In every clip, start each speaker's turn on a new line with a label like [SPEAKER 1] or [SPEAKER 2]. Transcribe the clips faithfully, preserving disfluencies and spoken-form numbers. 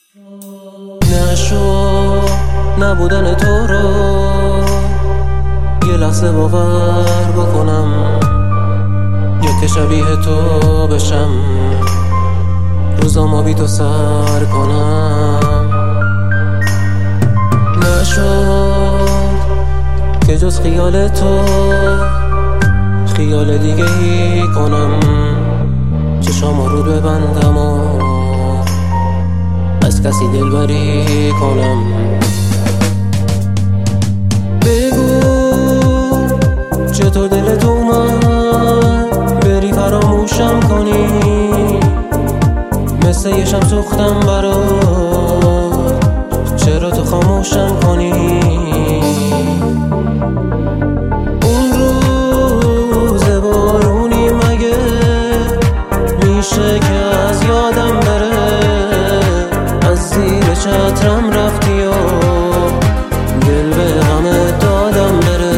[SPEAKER 1] نشو نبودن تو رو یه لحظه باور بکنم، یا که شبیه تو بشم، روزامو بی تو سر کنم. نشد که جز خیال تو خیال دیگه ای کنم، چشامو رو ببندم و از کسی دلبری کنم. بگو چطور دلت اومد بری فراموشم کنی، مثل یه شب سوختم برات، چرا تو خاموشم کنی؟ اون روز بارونی مگه میشه که از یادم بره، از زیر چترم رفتی و دل به غم دادم بره.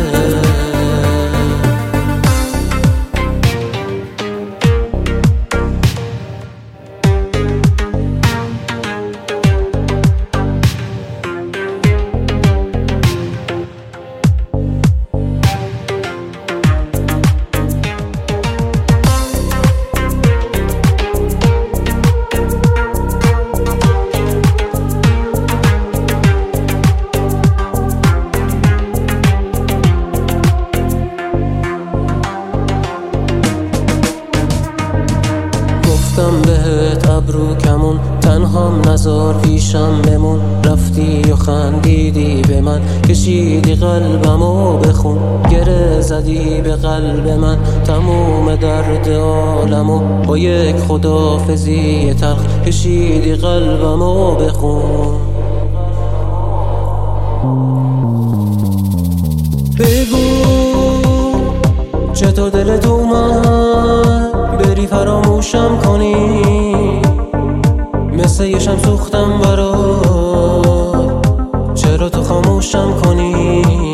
[SPEAKER 1] گفتم بهت ابرو کمون، تنهام نزار پیشم بمون، رفتی و خندیدی به من، کشیدی قلبمو بخون، گره زدی به قلب من، تموم درد عالمو با یک خداحافظی تلخ، کشیدی قلبمو بخون. بگو چطور دلت اومد بری فراموشم کنی، مثل یه شب سوختم برات، چرا تو خاموشم کنی؟